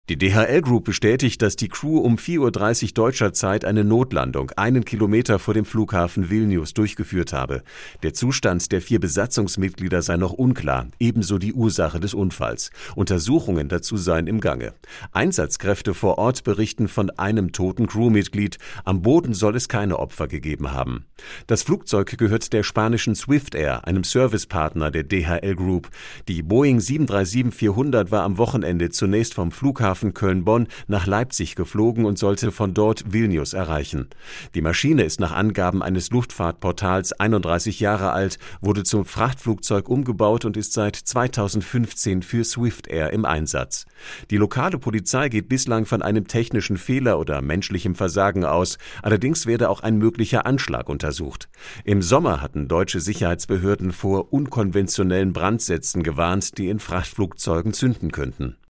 Die DHL Group bestätigt, dass die Crew um 4:30 Uhr deutscher Zeit eine Notlandung 1 Kilometer vor dem Flughafen Vilnius durchgeführt habe. Der Zustand der 4 Besatzungsmitglieder sei noch unklar, ebenso die Ursache des Unfalls. Untersuchungen dazu seien im Gange. Einsatzkräfte vor Ort berichten von einem toten Crewmitglied. Am Boden soll es keine Opfer gegeben haben. Das Flugzeug gehört der spanischen Swift Air, einem Servicepartner der DHL Group. Die Boeing 737-400 war am Wochenende zunächst vom Flughafen Köln-Bonn nach Leipzig geflogen und sollte von dort Vilnius erreichen. Die Maschine ist nach Angaben eines Luftfahrtportals 31 Jahre alt, wurde zum Frachtflugzeug umgebaut und ist seit 2015 für Swift Air im Einsatz. Die lokale Polizei geht bislang von einem technischen Fehler oder menschlichem Versagen aus, allerdings werde auch ein möglicher Anschlag untersucht. Im Sommer hatten deutsche Sicherheitsbehörden vor unkonventionellen Brandsätzen gewarnt, die in Frachtflugzeugen zünden könnten.